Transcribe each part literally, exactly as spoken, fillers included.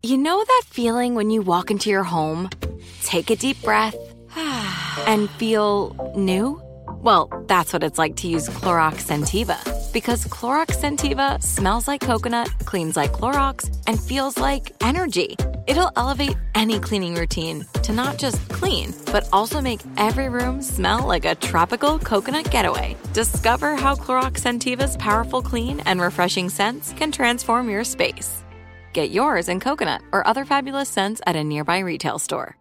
You know that feeling when you walk into your home, take a deep breath, and feel new? Well, that's what it's like to use Clorox Scentiva. Because Clorox Scentiva smells like coconut, cleans like Clorox, and feels like energy. It'll elevate any cleaning routine to not just clean, but also make every room smell like a tropical coconut getaway. Discover how Clorox Scentiva's powerful clean and refreshing scents can transform your space. Get yours in coconut or other fabulous scents at a nearby retail store.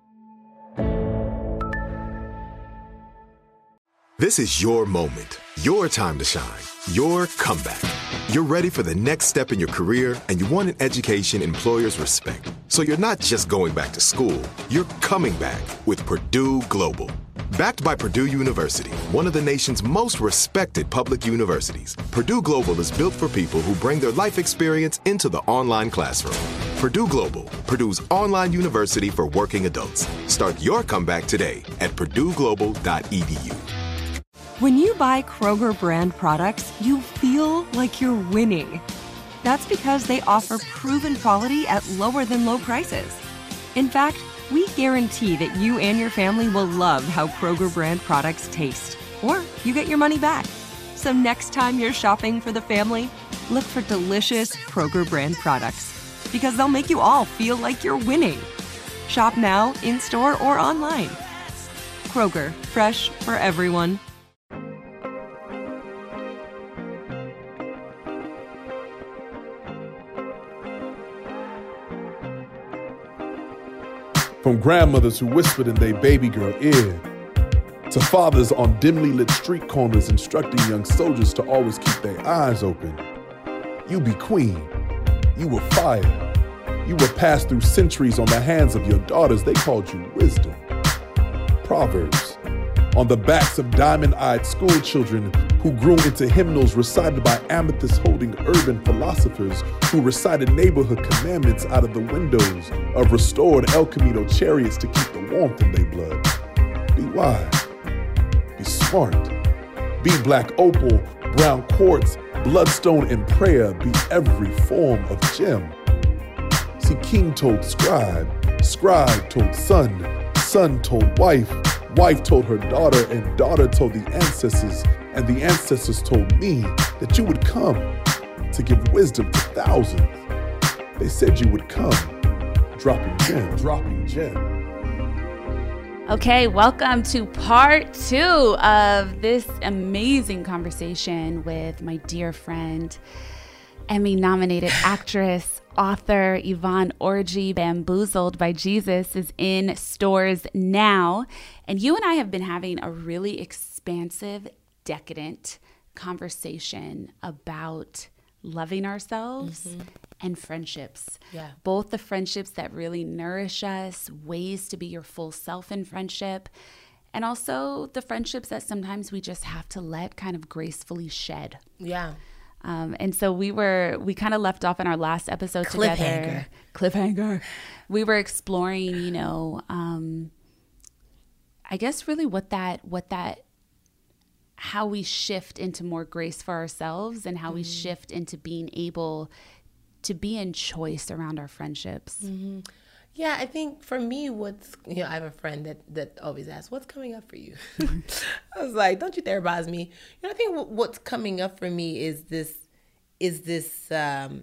This is your moment, your time to shine, your comeback. You're ready for the next step in your career, and you want an education employers respect. So you're not just going back to school, you're coming back with Purdue Global. Backed by Purdue University, one of the nation's most respected public universities, Purdue Global is built for people who bring their life experience into the online classroom. Purdue Global, Purdue's online university for working adults. Start your comeback today at purdue global dot e d u. When you buy Kroger brand products, you feel like you're winning. That's because they offer proven quality at lower than low prices. In fact, we guarantee that you and your family will love how Kroger brand products taste, or you get your money back. So next time you're shopping for the family, look for delicious Kroger brand products, because they'll make you all feel like you're winning. Shop now, in-store, or online. Kroger, fresh for everyone. From grandmothers who whispered in their baby girl ear, to fathers on dimly lit street corners instructing young soldiers to always keep their eyes open. You be queen. You were fire. You were passed through centuries on the hands of your daughters. They called you wisdom. Proverbs on the backs of diamond-eyed school children who grew into hymnals recited by amethyst-holding urban philosophers who recited neighborhood commandments out of the windows of restored El Camino chariots to keep the warmth in their blood. Be wise. Be smart. Be black opal, brown quartz, bloodstone, and prayer. Be every form of gem. See, king told scribe, scribe told son, son told wife, wife told her daughter, and daughter told the ancestors, and the ancestors told me that you would come to give wisdom to thousands. They said you would come, dropping gem, dropping gem. Okay, welcome to part two of this amazing conversation with my dear friend, Emmy-nominated actress, author Yvonne Orji. Bamboozled by Jesus is in stores now. And you and I have been having a really expansive, decadent conversation about loving ourselves mm-hmm. and friendships. Yeah. Both the friendships that really nourish us, ways to be your full self in friendship, and also the friendships that sometimes we just have to let kind of gracefully shed. Yeah. Um, and so we were, we kind of left off in our last episode Cliffhanger. together. Cliffhanger. We were exploring, you know, um, I guess really what that, what that, how we shift into more grace for ourselves and how mm-hmm. we shift into being able to be in choice around our friendships. Mm-hmm. Yeah, I think for me, what's, you know, I have a friend that, that always asks, what's coming up for you? I was like, don't you dare bother me. You know, I think what's coming up for me is this, is this, um,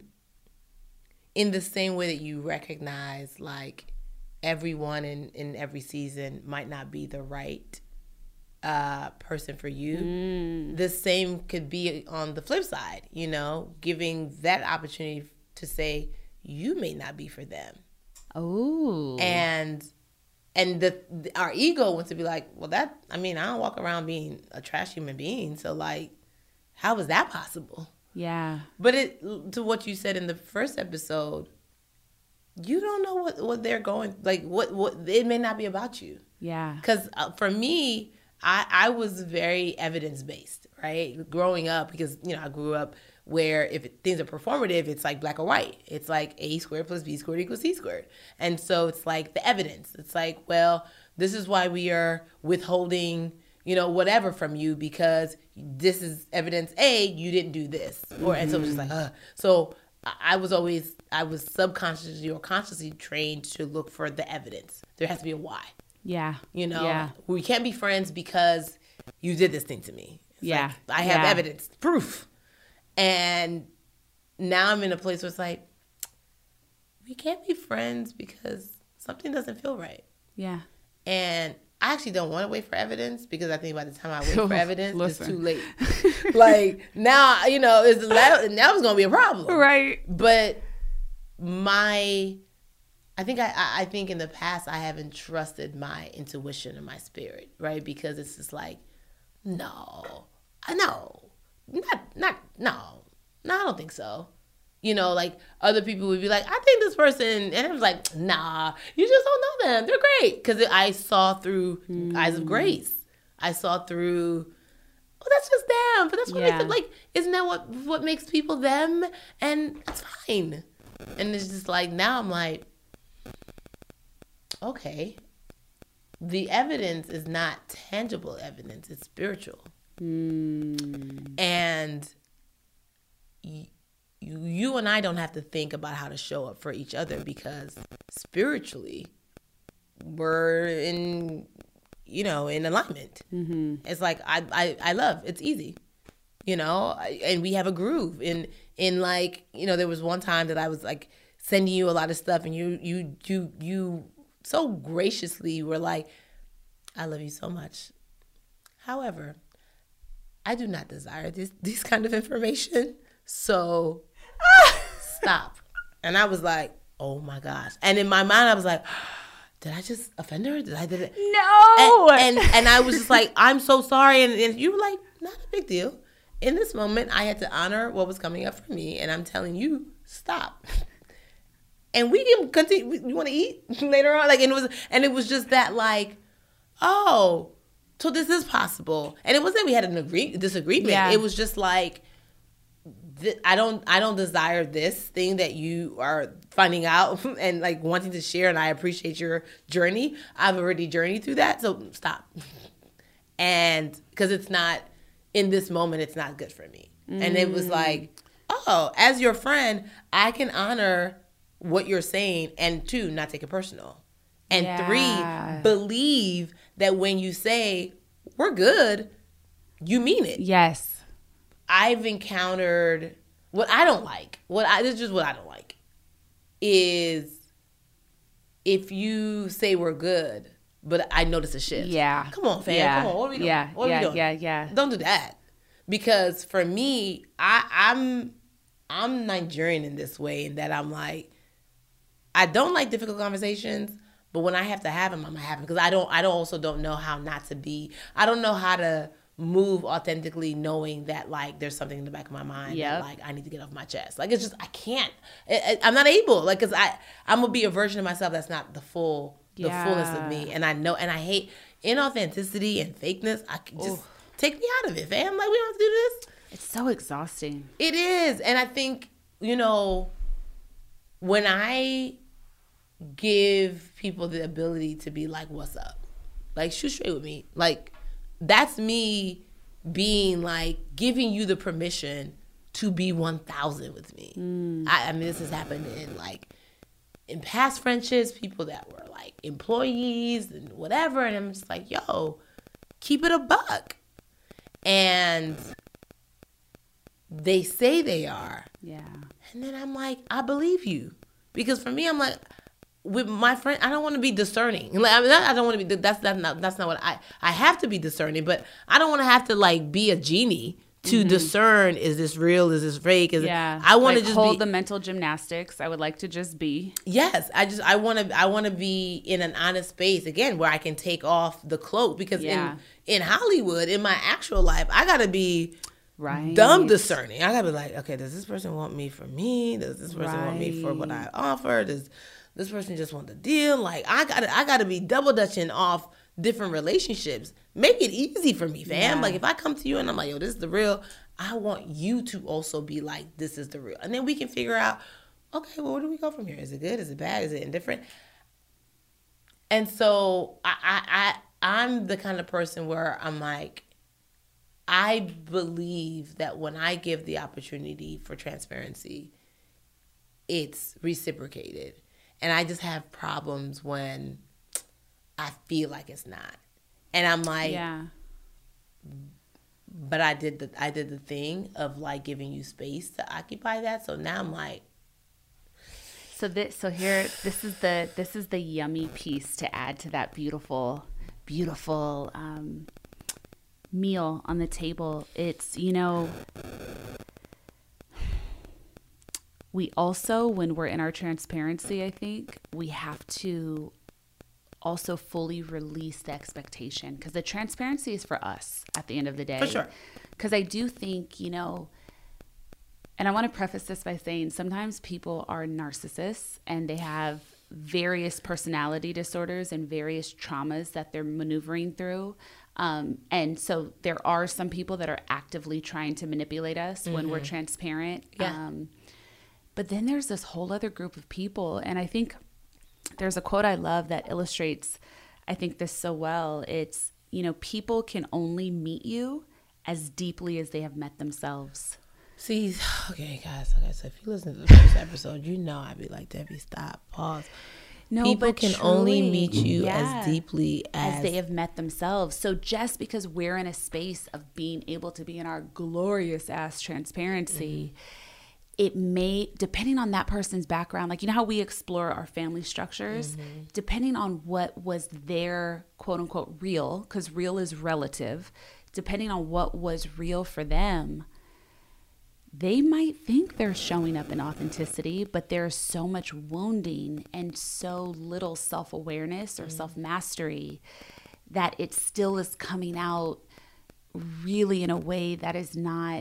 in the same way that you recognize, like, everyone in, in every season might not be the right uh, person for you. Mm. The same could be on the flip side, you know, giving that opportunity to say, you may not be for them. Oh, and and the, the our ego wants to be like, well, that I mean, I don't walk around being a trash human being, so like, how is that possible? Yeah. But it to what you said in the first episode, you don't know what, what they're going like. What what it may not be about you. Yeah. Because uh, for me, I I was very evidence based, right? Growing up, because you know I grew up where if it, things are performative, it's like black or white. It's like A squared plus B squared equals C squared. And so it's like the evidence. It's like, well, this is why we are withholding, you know, whatever from you, because this is evidence A, you didn't do this. Or mm-hmm. And so it's just like, uh. So I, I was always, I was subconsciously or consciously trained to look for the evidence. There has to be a why. Yeah. You know, yeah. we can't be friends because you did this thing to me. It's yeah. like, I have yeah. evidence, proof. And now I'm in a place where it's like, we can't be friends because something doesn't feel right. Yeah. And I actually don't want to wait for evidence because I think by the time I wait for evidence, Listen. it's too late. Like now, you know, it's now it's going to be a problem. Right. But my, I think I, I think in the past I haven't trusted my intuition and my spirit, right? Because it's just like, no, I know, not, not, no, no, I don't think so. You know, like other people would be like, I think this person, and I was like, nah, you just don't know them. They're great. Because I saw through mm. eyes of grace. I saw through, oh, that's just them. But that's what yeah. makes them, like, isn't that what, what makes people them? And it's fine. And it's just like, now I'm like, okay, the evidence is not tangible evidence. It's spiritual. Mm. And y- You, you and I don't have to think about how to show up for each other because spiritually we're in, you know, in alignment. Mm-hmm. It's like, I, I, I love, it's easy, you know, and we have a groove in, in like, you know, there was one time that I was like sending you a lot of stuff and you, you, you, you so graciously were like, I love you so much. However, I do not desire this, this kind of information. So stop. And I was like, oh my gosh. And in my mind, I was like, did I just offend her? Did I did it? No. And, and and I was just like, I'm so sorry. And, and you were like, not a big deal. In this moment, I had to honor what was coming up for me. And I'm telling you, stop. And we can continue. You want to eat later on? Like, and it was, and it was just that like, oh, so this is possible. And it wasn't that we had an agree disagreement. Yeah. It was just like, I don't I don't desire this thing that you are finding out and like wanting to share, and I appreciate your journey. I've already journeyed through that, so stop. And because it's not, in this moment, it's not good for me. Mm. And it was like, oh, as your friend, I can honor what you're saying, and two, not take it personal. And yeah. three, believe that when you say, we're good, you mean it. Yes. I've encountered what I don't like. What I this is just what I don't like is if you say we're good, but I notice a shift. Yeah. Come on, fam. Yeah. Come on. What are we doing? Yeah. What yeah. are we doing? Yeah. Yeah. Don't do that. Because for me, I, I'm I'm Nigerian in this way, in that I'm like, I don't like difficult conversations, but when I have to have them, I'm gonna have them because I don't. I don't also don't know how not to be. I don't know how to move authentically, knowing that like there's something in the back of my mind yep. that like I need to get off my chest. Like it's just I can't. I, I, I'm not able. Like because I I'm gonna be a version of myself that's not the full the yeah. fullness of me, and I know and I hate inauthenticity and fakeness. I can just Ooh. take me out of it, fam. Like we don't have to do this. It's so exhausting. It is, and I think you know when I give people the ability to be like, "What's up?" Like shoot straight with me, like. That's me being like giving you the permission to be one thousand with me. Mm. I, I mean, this has happened in like in past friendships, people that were like employees and whatever. And I'm just like, yo, keep it a buck. And they say they are. Yeah. And then I'm like, I believe you. Because for me, I'm like, with my friend, I don't want to be discerning. Like, I mean, I don't want to be. That's that's not that's not what I. I have to be discerning, but I don't want to have to like be a genie to mm-hmm. discern. Is this real? Is this fake? Is yeah. It, I want to like just hold be, the mental gymnastics. I would like to just be. Yes, I just I want to I want to be in an honest space again where I can take off the cloak because yeah. in in Hollywood in my actual life I gotta be. Right. Dumb discerning. I gotta be like, okay, does this person want me for me? Does this person right. want me for what I offer? Does this person just want the deal? Like I gotta, I gotta be double dutching off different relationships. Make it easy for me, fam. Yeah. Like if I come to you and I'm like, yo, this is the real. I want you to also be like, this is the real, and then we can figure out, okay, well, where do we go from here? Is it good? Is it bad? Is it indifferent? And so I, I, I I'm the kind of person where I'm like. I believe that when I give the opportunity for transparency, it's reciprocated. And I just have problems when I feel like it's not. And I'm like, yeah. But I did the I did the thing of like giving you space to occupy that. So now I'm like, so this so here this is the this is the yummy piece to add to that beautiful beautiful um, meal on the table. It's, you know, we also, when we're in our transparency, I think we have to also fully release the expectation, because the transparency is for us at the end of the day. For sure. Because I do think, you know, and I want to preface this by saying sometimes people are narcissists and they have various personality disorders and various traumas that they're maneuvering through. Um, and so there are some people that are actively trying to manipulate us mm-hmm. when we're transparent. Yeah. Um, but then there's this whole other group of people. And I think there's a quote I love that illustrates, I think, this so well. It's, you know, people can only meet you as deeply as they have met themselves. See, okay, guys, okay, so if you listen to the first episode, you know I'd be like, Debbie, stop, pause. No, people but can truly, only meet you yeah, as deeply as, as they have met themselves. So just because we're in a space of being able to be in our glorious ass transparency, mm-hmm. it may, depending on that person's background, like, you know how we explore our family structures, mm-hmm. depending on what was their quote unquote real, because real is relative, depending on what was real for them, they might think they're showing up in authenticity, but there's so much wounding and so little self-awareness or mm-hmm. self-mastery that it still is coming out really in a way that is not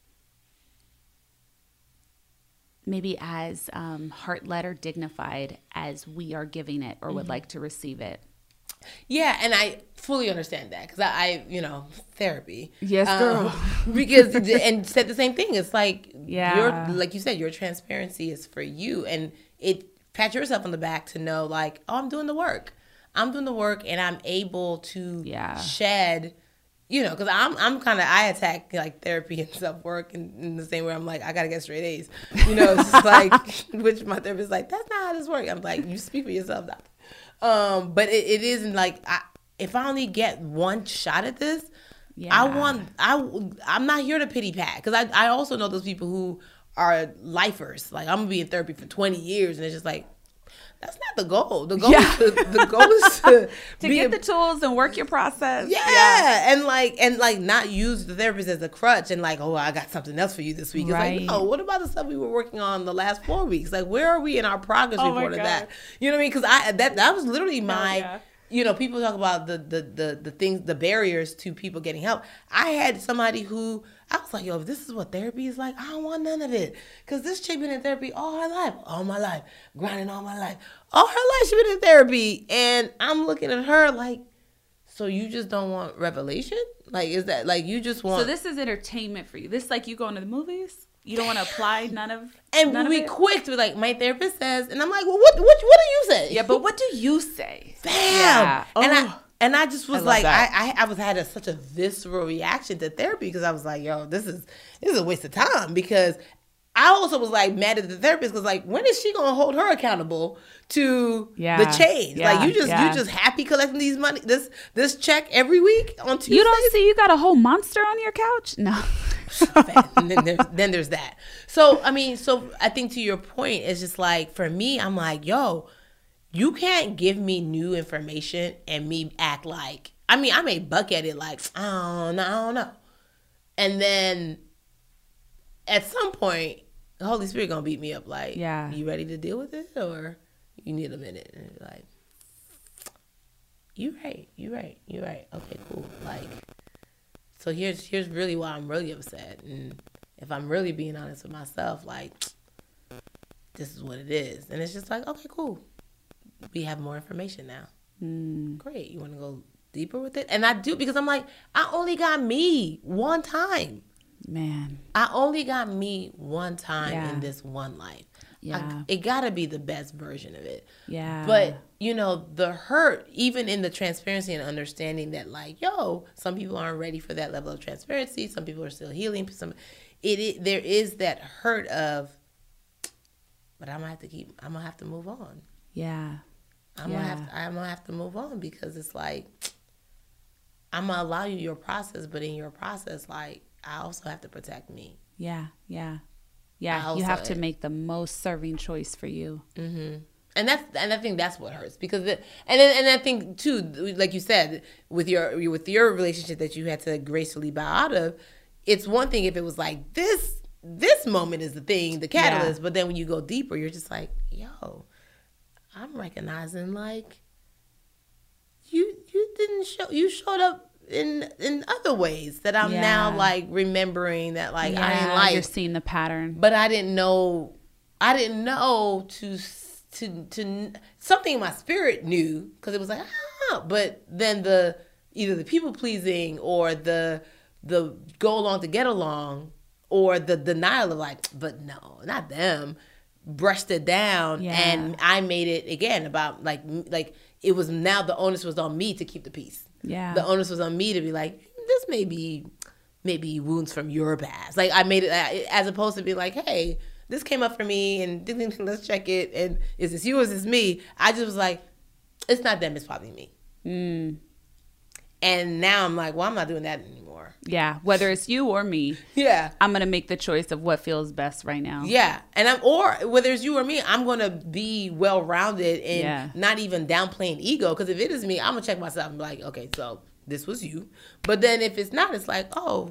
maybe as um, heart-led or dignified as we are giving it or mm-hmm. would like to receive it. Yeah, and I fully understand that because I, I, you know, therapy. Yes, girl. Um, because and said the same thing. It's like, yeah, your, like you said, your transparency is for you, and it pat yourself on the back to know, like, oh, I'm doing the work. I'm doing the work, and I'm able to yeah. shed. You know, because I'm I'm kind of, I attack like therapy and self work in, in the same way. I'm like, I gotta get straight A's. You know, it's just like, which my therapist is like, that's not how this works. I'm like, you speak for yourself, doctor. Um, but it, it isn't like, I, if I only get one shot at this, yeah. I want, I, I'm not here to pity pat. Cause I, I also know those people who are lifers. Like, I'm gonna be in therapy for twenty years and it's just like, that's not the goal. The goal yeah. is to, the goal is to, to get a, the tools and work your process. Yeah. yeah. And like, and like not use the therapist as a crutch and like, oh, I got something else for you this week. It's right. like, no, what about the stuff we were working on the last four weeks? Like, where are we in our progress oh report of that? You know what I mean? Cause I, that, that was literally my, oh, yeah. you know, people talk about the, the, the, the things, the barriers to people getting help. I had somebody who, I was like, yo, if this is what therapy is like, I don't want none of it. Because this chick been in therapy all her life, all my life, grinding all my life. All her life she been in therapy. And I'm looking at her like, so you just don't want revelation? Like, is that, like, you just want. So this is entertainment for you. This is like you going to the movies? You don't want to apply none of And none we of quick to be like, my therapist says, and I'm like, well, what, what, what do you say? Yeah, but what do you say? Bam. Yeah. And oh. I. And I just was I like, I, I I was had a, such a visceral reaction to therapy because I was like, yo, this is this is a waste of time. Because I also was like mad at the therapist because like, when is she gonna hold her accountable to yeah. the change? Yeah. Like, you just yeah. you just happy collecting these money this this check every week on Tuesday. You don't see you got a whole monster on your couch? No. And then there's then there's that. So I mean, so I think to your point, it's just like for me, I'm like, yo. You can't give me new information and me act like, I mean, I may buck at it like, I don't know, I don't know. And then at some point, the Holy Spirit gonna beat me up like, yeah. you ready to deal with it or you need a minute? And it's like, you right, you right, you right. Okay, cool. Like, so here's here's really why I'm really upset. And if I'm really being honest with myself, like, this is what it is. And it's just like, okay, cool. We have more information now. Mm. Great. You want to go deeper with it? And I do, because I'm like, I only got me one time. Man. I only got me one time yeah. in this one life. Yeah. I, it got to be the best version of it. Yeah. But, you know, the hurt, even in the transparency and understanding that, like, yo, some people aren't ready for that level of transparency. Some people are still healing. Some, it, it there is that hurt of, but I'm gonna have to keep. I'm gonna have to move on. Yeah. I'm yeah. gonna have. To, I'm gonna have to move on because it's like I'm gonna allow you your process, but in your process, like I also have to protect me. Yeah. Yeah. Yeah. Also, you have to make the most serving choice for you. Mm-hmm. And that's and I think that's what hurts because it, and then, and I think too, like you said, with your with your relationship that you had to gracefully bow out of, it's one thing if it was like this this moment is the thing, the catalyst, yeah. but then when you go deeper, you're just like, yo, I'm recognizing like you you didn't show you showed up in in other ways that I'm yeah. now like remembering that like yeah, I didn't like. You're seeing the pattern, but I didn't know I didn't know to. To, to something in my spirit knew because it was like ah, but then the either the people pleasing or the the go along to get along or the denial of like but no not them brushed it down yeah. and I made it again about like like it was now the onus was on me to keep the peace. Yeah, the onus was on me to be like this may be maybe wounds from your past. Like I made it as opposed to be like hey. This came up for me, and let's check it. And is this you or is this me? I just was like, it's not them, it's probably me. Mm. And now I'm like, well, I'm not doing that anymore. Yeah, whether it's you or me. Yeah, I'm gonna make the choice of what feels best right now. Yeah, and I'm or whether it's you or me, I'm gonna be well rounded and yeah. not even downplaying ego. Because if it is me, I'm gonna check myself and be like, okay, so this was you. But then if it's not, it's like, oh.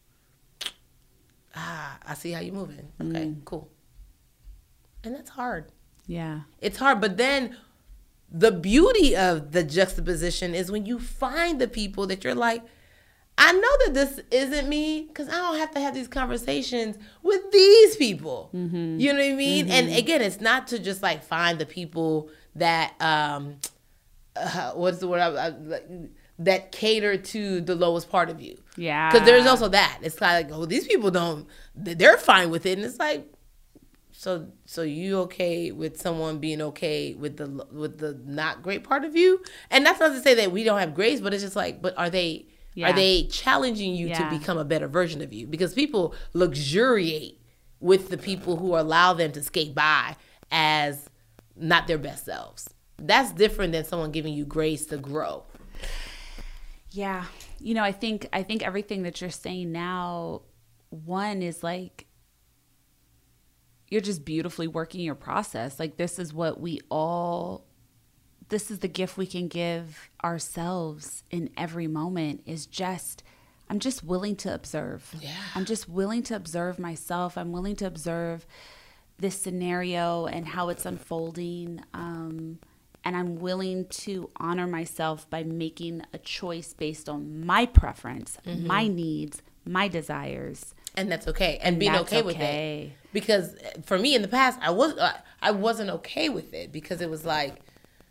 Ah, I see how you're moving. Okay, mm. cool. And that's hard. Yeah. It's hard. But then the beauty of the juxtaposition is when you find the people that you're like, I know that this isn't me because I don't have to have these conversations with these people. Mm-hmm. You know what I mean? Mm-hmm. And again, it's not to just like find the people that, um, uh, what's the word? I, I, that cater to the lowest part of you. Yeah. Because there's also that. It's kind of like, oh, these people don't, they're fine with it. And it's like, so so you okay with someone being okay with the with the not great part of you? And that's not to say that we don't have grace, but it's just like, but are they yeah. are they challenging you yeah. to become a better version of you? Because people luxuriate with the people who allow them to skate by as not their best selves. That's different than someone giving you grace to grow. Yeah. You know, I think I think everything that you're saying now, one is like, you're just beautifully working your process. Like this is what we all, this is the gift we can give ourselves in every moment is just, I'm just willing to observe. Yeah. I'm just willing to observe myself. I'm willing to observe this scenario and how it's unfolding. Um, And I'm willing to honor myself by making a choice based on my preference, mm-hmm. my needs, my desires. And that's okay. And, and being okay, okay with it. Because for me in the past, I was I wasn't okay with it because it was like,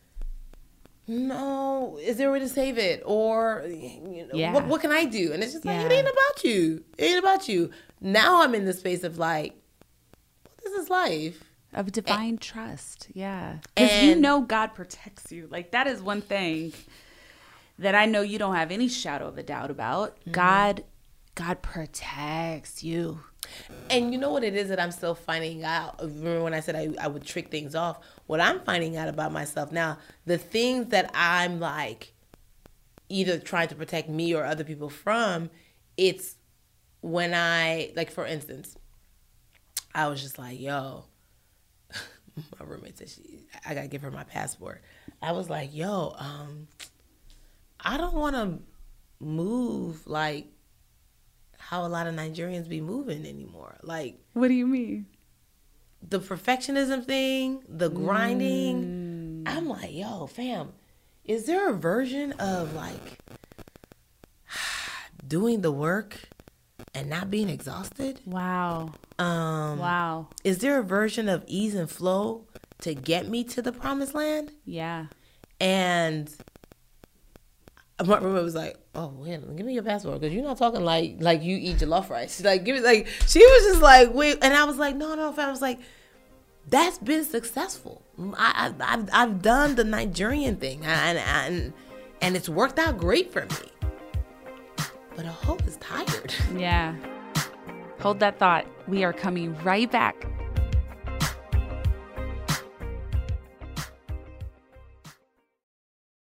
no, is there a way to save it? Or you know, yeah. what, what can I do? And it's just like, yeah. it ain't about you. It ain't about you. Now I'm in the space of like, well, this is life. Of divine and, trust, yeah. Because you know God protects you. Like, that is one thing that I know you don't have any shadow of a doubt about. Mm-hmm. God, God protects you. And you know what it is that I'm still finding out? Remember when I said I, I would trick things off? What I'm finding out about myself now, the things that I'm like either trying to protect me or other people from, it's when I, like for instance, I was just like, yo, my roommate said she, I gotta give her my passport. I was like, yo, um, I don't want to move like how a lot of Nigerians be moving anymore. Like, what do you mean? The perfectionism thing, the grinding. Mm. I'm like, yo, fam, is there a version of like doing the work and not being exhausted? Wow. Um, wow. Is there a version of ease and flow to get me to the promised land? Yeah. And my roommate was like, oh, wait, give me your passport because you're not talking like like you eat jollof rice. She's like, give me, like, she was just like, wait. And I was like, no, no, fam. I was like, that's been successful. I, I, I've, I've done the Nigerian thing and, and, and it's worked out great for me. But a hoe is tired. Yeah. Hold that thought. We are coming right back.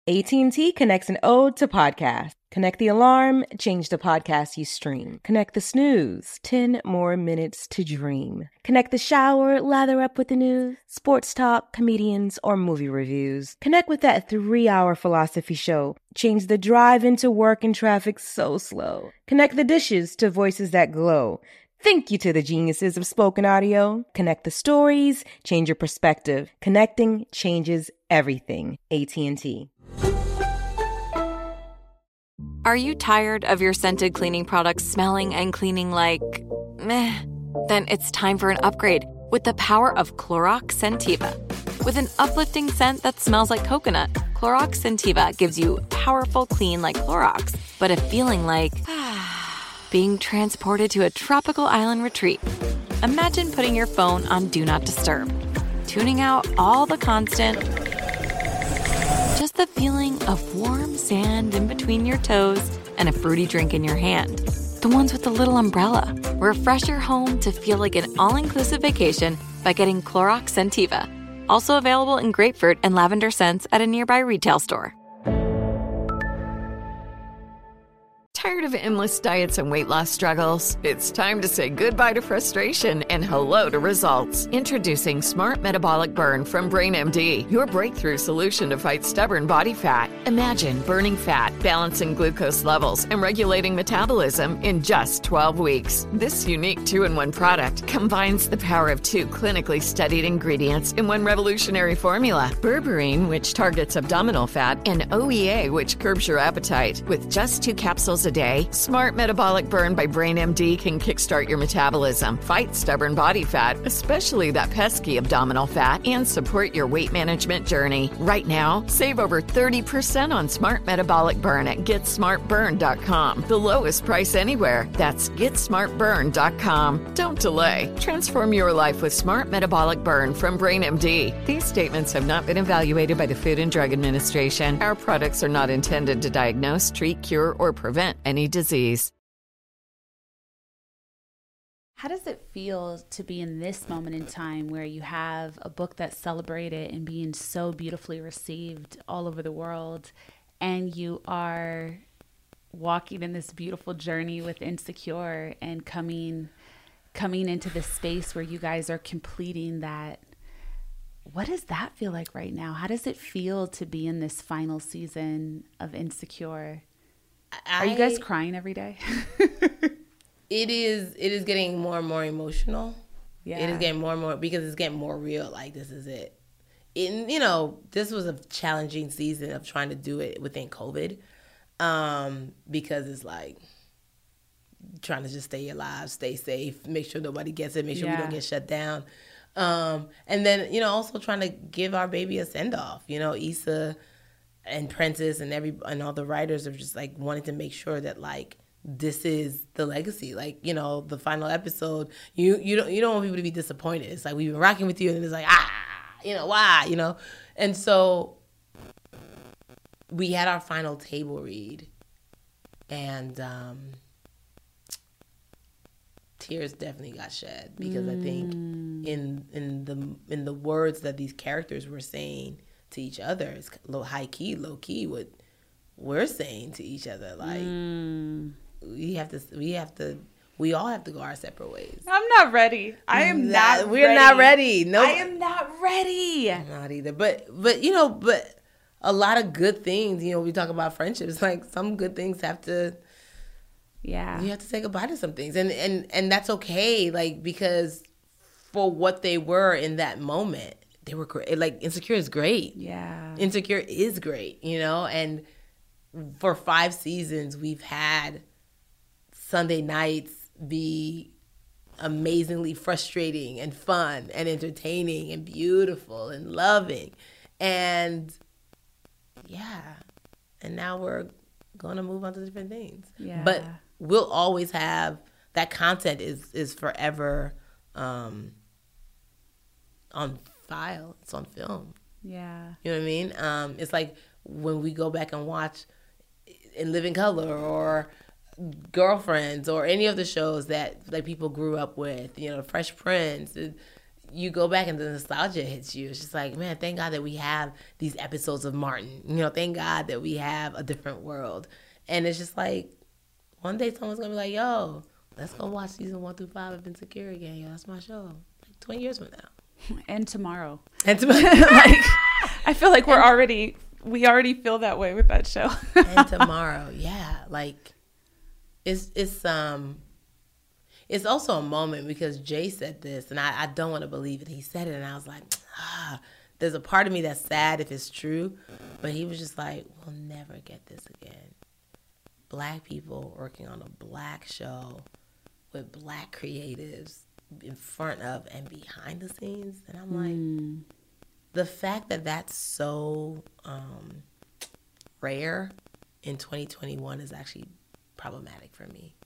A T and T connects an ode to podcasts. Connect the alarm, change the podcast you stream. Connect the snooze, ten more minutes to dream. Connect the shower, lather up with the news, sports talk, comedians, or movie reviews. Connect with that three-hour philosophy show. Change the drive into work and traffic so slow. Connect the dishes to voices that glow. Thank you to the geniuses of spoken audio. Connect the stories, change your perspective. Connecting changes everything. A T and T. Are you tired of your scented cleaning products smelling and cleaning like meh? Then it's time for an upgrade with the power of Clorox Scentiva. With an uplifting scent that smells like coconut, Clorox Scentiva gives you powerful clean like Clorox, but a feeling like being transported to a tropical island retreat. Imagine putting your phone on Do Not Disturb, tuning out all the constant, just the feeling of warm sand in between your toes and a fruity drink in your hand. The ones with the little umbrella. Refresh your home to feel like an all-inclusive vacation by getting Clorox Scentiva. Also available in grapefruit and lavender scents at a nearby retail store. Tired of endless diets and weight loss struggles? It's time to say goodbye to frustration and hello to results. Introducing Smart Metabolic Burn from BrainMD, your breakthrough solution to fight stubborn body fat. Imagine burning fat, balancing glucose levels, and regulating metabolism in just twelve weeks. This unique two-in-one product combines the power of two clinically studied ingredients in one revolutionary formula. Berberine, which targets abdominal fat, and O E A, which curbs your appetite. With just two capsules a day, Smart Metabolic Burn by BrainMD can kickstart your metabolism, fight stubborn body fat, especially that pesky abdominal fat, and support your weight management journey. Right now, save over thirty percent on Smart Metabolic Burn at get smart burn dot com. The lowest price anywhere. That's get smart burn dot com. Don't delay. Transform your life with Smart Metabolic Burn from BrainMD. These statements have not been evaluated by the Food and Drug Administration. Our products are not intended to diagnose, treat, cure, or prevent any disease. How does it feel to be in this moment in time where you have a book that's celebrated and being so beautifully received all over the world, and you are walking in this beautiful journey with Insecure and coming coming into this space where you guys are completing that? What does that feel like right now? How does it feel to be in this final season of Insecure? I, Are you guys crying every day? it is it is getting more and more emotional. Yeah. It is getting more and more because it's getting more real. Like, this is it. And, you know, this was a challenging season of trying to do it within COVID, um, because it's like trying to just stay alive, stay safe, make sure nobody gets it, make sure yeah. we don't get shut down. Um, and then, you know, also trying to give our baby a send-off. You know, Issa and Prentice and every and all the writers are just like wanting to make sure that like this is the legacy. Like, you know, the final episode, you you don't you don't want people to be disappointed. It's like, we've been rocking with you, and it's like, ah, you know, why, you know? And so we had our final table read, and um, tears definitely got shed because mm. I think in in the in the words that these characters were saying to each other, it's low high key, low key what we're saying to each other. Like mm. we have to, we have to, we all have to go our separate ways. I'm not ready. I am not. not we're ready. not ready. No, I am not ready. I'm not either. But but you know, but a lot of good things. You know, we talk about friendships. Like, some good things have to. Yeah. You have to say goodbye to some things, and and and that's okay. Like, because for what they were in that moment, they were great. Like, Insecure is great. Yeah. Insecure is great, you know? And for five seasons, we've had Sunday nights be amazingly frustrating and fun and entertaining and beautiful and loving. And yeah. And now we're going to move on to different things. Yeah. But we'll always have that content is, is forever um, on file. It's on film. Yeah. You know what I mean? Um, it's like when we go back and watch In Living Color or Girlfriends or any of the shows that like people grew up with, you know, Fresh Prince. you go back and the nostalgia hits you. It's just like, man, thank God that we have these episodes of Martin. You know, thank God that we have A Different World. And it's just like, one day someone's going to be like, yo, let's go watch season one through five of Insecure again. Yo, that's my show. Like twenty years from now. And tomorrow. And tomorrow. Like, I feel like we're already, we already feel that way with that show. And tomorrow. Yeah. Like, it's, it's, um, it's also a moment because Jay said this, and I, I don't want to believe it. He said it, and I was like, ah, there's a part of me that's sad if it's true. But he was just like, we'll never get this again. Black people working on a black show with black creatives in front of and behind the scenes. And I'm like, mm. the fact that that's so um, rare in twenty twenty-one is actually problematic for me.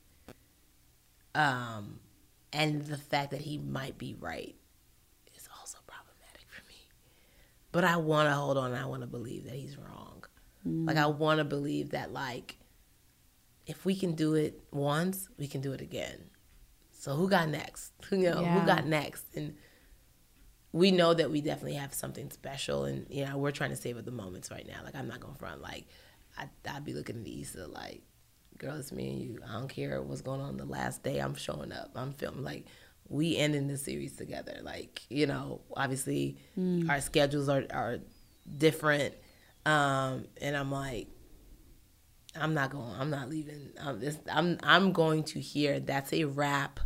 Um, and the fact that he might be right is also problematic for me. But I want to hold on. And I want to believe that he's wrong. Mm. Like, I want to believe that, like, if we can do it once, we can do it again. So who got next? You know, yeah. who got next? And we know that we definitely have something special. And, you know, we're trying to savor the moments right now. Like, I'm not going to front. Like, I, I'd be looking at Issa like, girl, it's me and you. I don't care what's going on the last day. I'm showing up. I'm filming. Like, we ending the series together. Like, you know, obviously mm. our schedules are, are different. Um, and I'm like, I'm not going, I'm not leaving. I'm, just, I'm, I'm going to hear that's a wrap,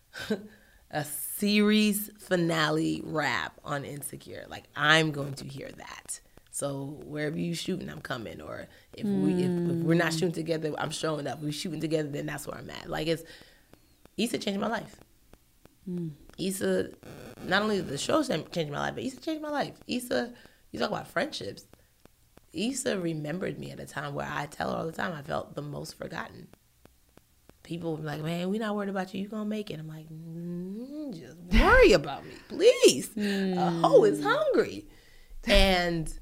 a series finale wrap on Insecure. Like, I'm going to hear that. So wherever you shooting, I'm coming. Or if we if, if we're not shooting together, I'm showing up. If we're shooting together, then that's where I'm at. Like, it's Issa changed my life. Mm. Issa, not only the show changed my life, but Issa changed my life. Issa, you talk about friendships. Issa remembered me at a time where I tell her all the time I felt the most forgotten. People were like, man, we're not worried about you. You're going to make it. I'm like, mm, just worry about me, please. Mm. A hoe is hungry. And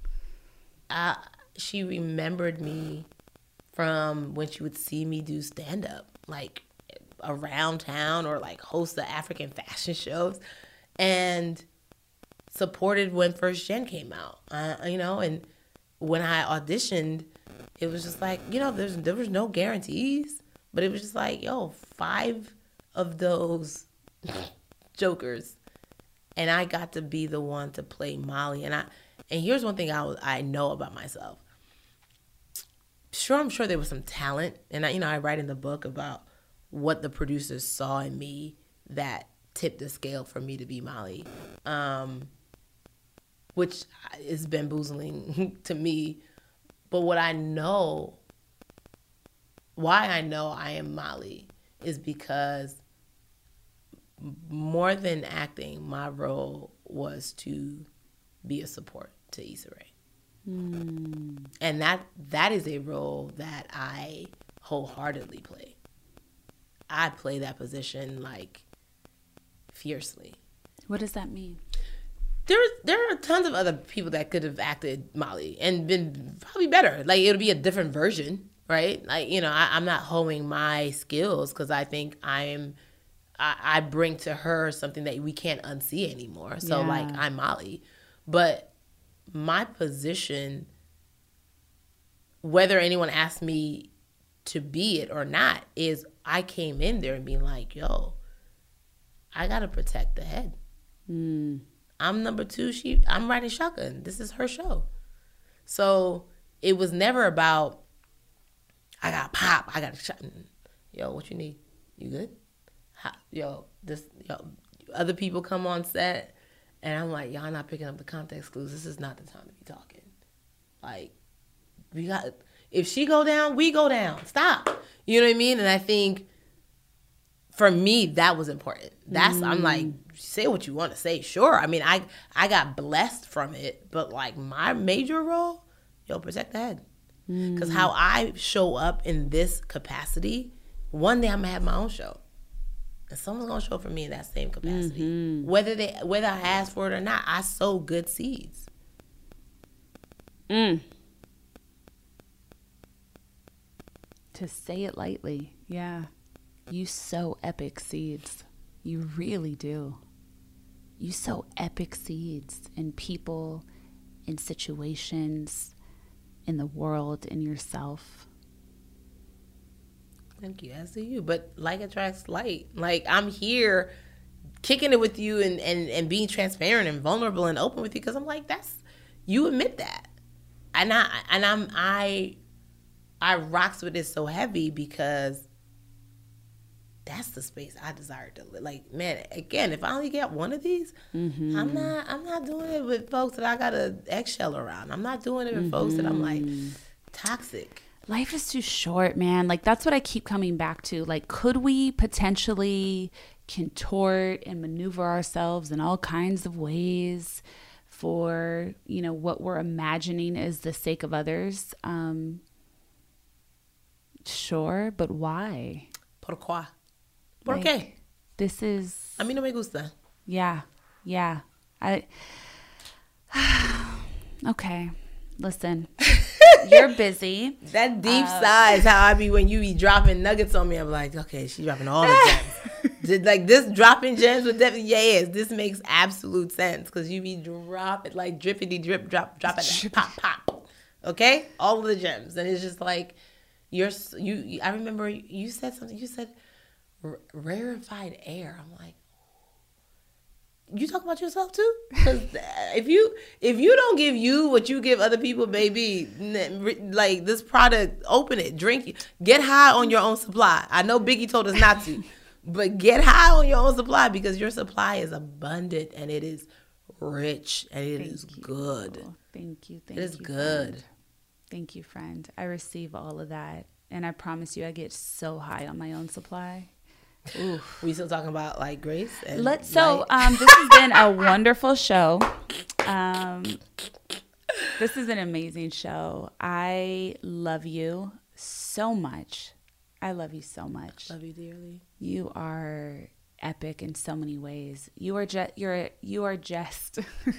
I, she remembered me from when she would see me do stand-up, like around town or like host the African fashion shows, and supported when First Gen came out, uh, you know, and when I auditioned, it was just like, you know, there's there was no guarantees, but it was just like, yo, five of those jokers, and I got to be the one to play Molly. And I and here's one thing I I know about myself. Sure, I'm sure there was some talent, and I, you know, I write in the book about what the producers saw in me that tipped the scale for me to be Molly. Um, which is bamboozling to me. But what I know, why I know I am Molly, is because more than acting, my role was to be a support to Issa Rae. Mm. And that that is a role that I wholeheartedly play. I play that position, like, fiercely. What does that mean? There, there are tons of other people that could have acted Molly and been probably better. Like, it'll be a different version, right? Like, you know, I, I'm not honing my skills because I think I'm, I, I bring to her something that we can't unsee anymore. So, yeah. like, I'm Molly. But my position, whether anyone asked me to be it or not, is I came in there and being like, yo, I got to protect the head. Mm. I'm number two. She, I'm riding shotgun. This is her show. So it was never about, I got pop. I got shot. Yo, what you need? You good? How, yo, this, yo, other people come on set, and I'm like, y'all not picking up the context clues. This is not the time to be talking. Like, we got, if she go down, we go down. Stop. You know what I mean? And I think for me, that was important. That's, mm. I'm like, say what you want to say. Sure. I mean, I I got blessed from it, but like my major role, yo, protect the head. Because mm. how I show up in this capacity, one day I'm going to have my own show. And someone's going to show up for me in that same capacity. Mm-hmm. Whether they whether I ask for it or not, I sow good seeds. Mm. To say it lightly, yeah. You sow epic seeds. You really do. you sow epic seeds in people, in situations, in the world, in yourself. Thank you, as do you. But like attracts like. Like, I'm here kicking it with you and, and, and being transparent and vulnerable and open with you because I'm like, that's, you admit that. And I and I'm I I rocks with it so heavy because that's the space I desire to live. Like, man, again, if I only get one of these, mm-hmm. I'm not I'm not doing it with folks that I got a eggshell around. I'm not doing it with mm-hmm. folks that I'm like toxic. Life is too short, man. Like, that's what I keep coming back to. Like, could we potentially contort and maneuver ourselves in all kinds of ways for, you know, what we're imagining is the sake of others? Um, sure, but why? Pourquoi? ¿Por Like, qué? This is... A mí no me gusta. Yeah, yeah. I... Okay, listen. You're busy. That deep uh, sigh is how I be when you be dropping nuggets on me. I'm like, okay, she dropping all the gems. Just like this dropping gems with Debbie. Yes, this makes absolute sense because you be dropping like drippity drip drop dropping that pop pop. Okay, all of the gems, and it's just like you're you. I remember you said something. You said r- rarefied air. I'm like, you talk about yourself too? Because if you if you don't give you what you give other people, baby, like this product, open it, drink it, get high on your own supply. I know Biggie told us not to, but get high on your own supply because your supply is abundant and it is rich and it Thank is you. good. Thank you. Thank It is you, good. friend. Thank you, friend. I receive all of that, and I promise you, I get so high on my own supply. Oof. We still talking about like grace and Let's. So, light? um, this has been a wonderful show. Um, this is an amazing show. I love you so much. I love you so much. Love you dearly. You are epic in so many ways. You are just you're you are just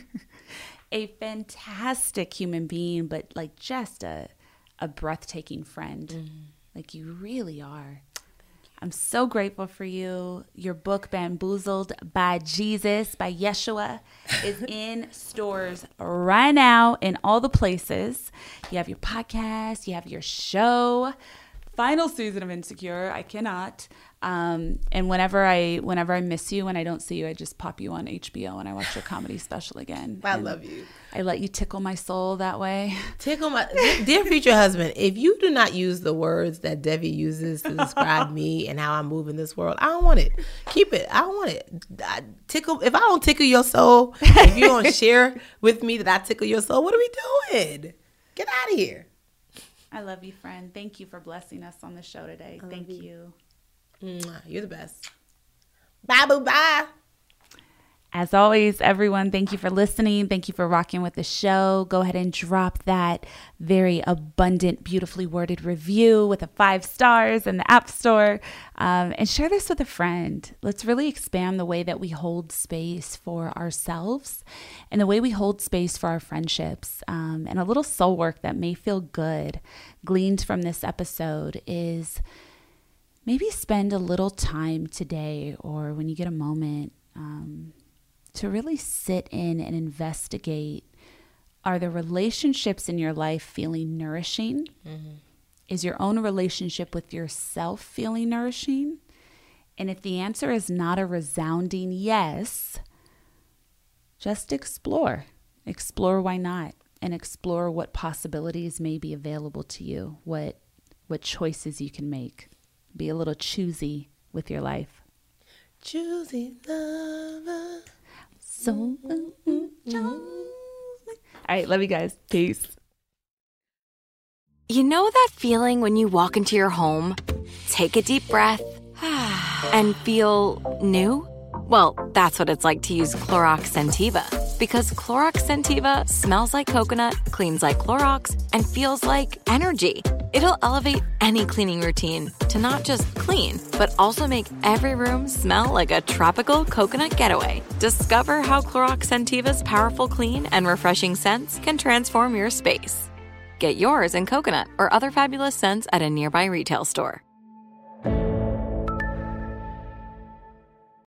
a fantastic human being, but like just a a breathtaking friend. Mm-hmm. Like you really are. I'm so grateful for you. Your book, Bamboozled by Jesus, by Yeshua, is in stores right now in all the places. You have your podcast. You have your show. Final season of Insecure. I cannot. Um, and whenever I whenever I miss you and I don't see you, I just pop you on H B O and I watch your comedy special again. I And love you. I let you tickle my soul that way. Tickle my dear future husband. If you do not use the words that Debbie uses to describe me and how I move in this world, I don't want it. Keep it. I don't want it. I tickle. If I don't tickle your soul, if you don't share with me that I tickle your soul, what are we doing? Get out of here. I love you, friend. Thank you for blessing us on the show today. Thank you. you. Mwah, you're the best. Bye, boo, bye. As always, everyone, thank you for listening. Thank you for rocking with the show. Go ahead and drop that very abundant, beautifully worded review with a five stars in the App Store, um, and share this with a friend. Let's really expand the way that we hold space for ourselves and the way we hold space for our friendships. Um, and a little soul work that may feel good gleaned from this episode is maybe spend a little time today or when you get a moment um, to really sit in and investigate, are the relationships in your life feeling nourishing? Mm-hmm. Is your own relationship with yourself feeling nourishing? And if the answer is not a resounding yes, just explore. Explore why not, and explore what possibilities may be available to you, what what choices you can make. Be a little choosy with your life. Choosy lover. So, mm-hmm. All right, love you guys. Peace. You know that feeling when you walk into your home, take a deep breath, and feel new? Well, that's what it's like to use Clorox Scentiva. Because Clorox Scentiva smells like coconut, cleans like Clorox, and feels like energy. It'll elevate any cleaning routine to not just clean, but also make every room smell like a tropical coconut getaway. Discover how Clorox Scentiva's powerful clean and refreshing scents can transform your space. Get yours in coconut or other fabulous scents at a nearby retail store.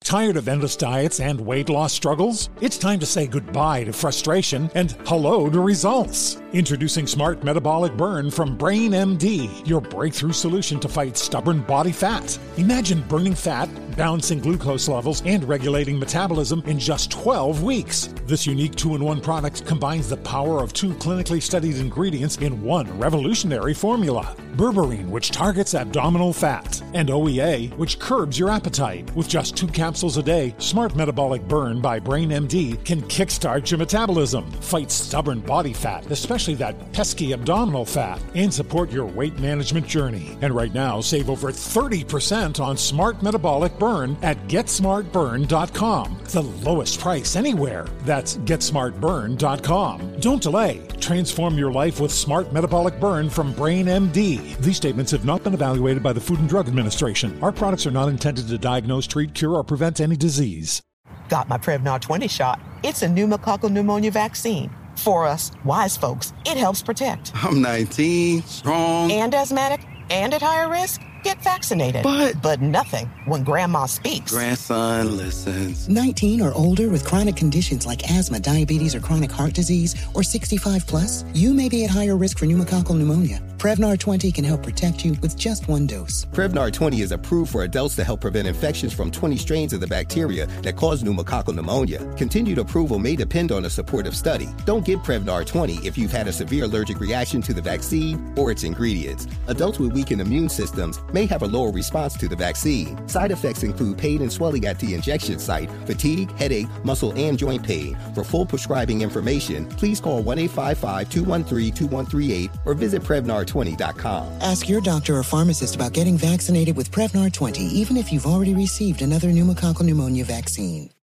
Tired of endless diets and weight loss struggles? It's time to say goodbye to frustration and hello to results. Introducing Smart Metabolic Burn from Brain M D, your breakthrough solution to fight stubborn body fat. Imagine burning fat, balancing glucose levels, and regulating metabolism in just twelve weeks. This unique two-in-one product combines the power of two clinically studied ingredients in one revolutionary formula. Berberine, which targets abdominal fat, and O E A, which curbs your appetite. With just two capsules a day, Smart Metabolic Burn by Brain M D can kickstart your metabolism, fight stubborn body fat, especially that pesky abdominal fat, and support your weight management journey. And right now, save over thirty percent on Smart Metabolic Burn at get smart burn dot com. The lowest price anywhere. That's get smart burn dot com. Don't delay. Transform your life with Smart Metabolic Burn from Brain M D. These statements have not been evaluated by the Food and Drug Administration. Our products are not intended to diagnose, treat, cure, or prevent any disease. Got my Prevnar twenty shot. It's a pneumococcal pneumonia vaccine. For us, wise folks, it helps protect. I'm nineteen, strong. And asthmatic, and at higher risk. Get vaccinated. But... But nothing when Grandma speaks. Grandson listens. nineteen or older with chronic conditions like asthma, diabetes, or chronic heart disease, or sixty-five plus, you may be at higher risk for pneumococcal pneumonia. Prevnar twenty can help protect you with just one dose. Prevnar twenty is approved for adults to help prevent infections from twenty strains of the bacteria that cause pneumococcal pneumonia. Continued approval may depend on a supportive study. Don't get Prevnar twenty if you've had a severe allergic reaction to the vaccine or its ingredients. Adults with weakened immune systems may have a lower response to the vaccine. Side effects include pain and swelling at the injection site, fatigue, headache, muscle, and joint pain. For full prescribing information, please call one eight five five, two one three, two one three eight or visit Prevnar twenty dot com. Ask your doctor or pharmacist about getting vaccinated with Prevnar twenty, even if you've already received another pneumococcal pneumonia vaccine.